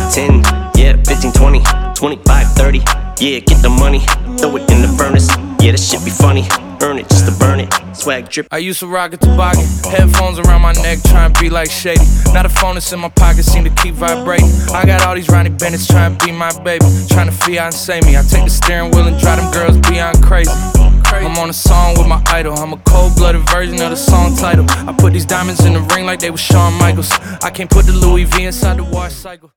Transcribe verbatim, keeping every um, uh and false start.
ten, yeah, fifteen, twenty, twenty-five, thirty. Yeah, get the money, throw it in the furnace. Yeah, that shit be funny, earn it just to burn it. Swag drip. I used to rock a toboggan, headphones around my neck, trying to be like Shady. Now the phone that's in my pocket seem to keep vibrating. I got all these Ronnie Bennett's trying to be my baby, trying to fiancé me. I take the steering wheel and drive them girls beyond crazy. I'm on a song with my idol, I'm a cold-blooded version of the song title. I put these diamonds in the ring like they were Shawn Michaels. I can't put the Louis V inside the wash cycle.